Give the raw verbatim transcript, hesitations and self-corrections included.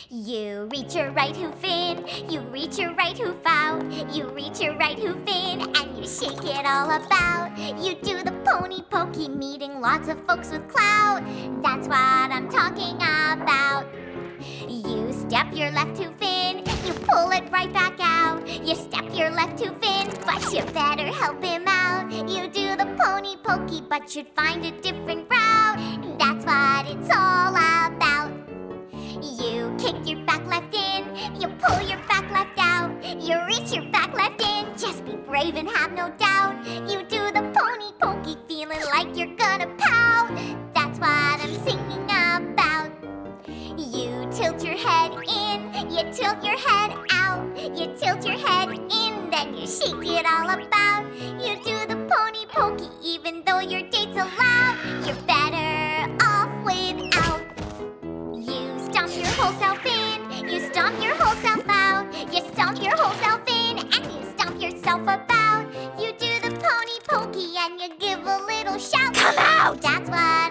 You reach your right hoof in, you reach your right hoof out. You reach your right hoof in and you shake it all about. You do the pony pokey, meeting lots of folks with clout. That's what I'm talking about. You step your left hoof in, you pull it right back out. You step your left hoof in, but you better help him out. You do the pony pokey, but should find a different route. That's what it's all about. You kick your back left in, you pull your back left out. You reach your back left in, just be brave and have no doubt. You do the pony pokey, feeling like you're gonna pout. That's what I'm singing about. You tilt your head in, you tilt your head out. You tilt your head in, then you shake it all about. You do the pony pokey, even though your date's allowed. You're better off without. You stomp your whole self in, you stomp your whole self out. You stomp your whole self in, and you stomp yourself about. You do the pony pokey, and you give a little shout. Come out! That's what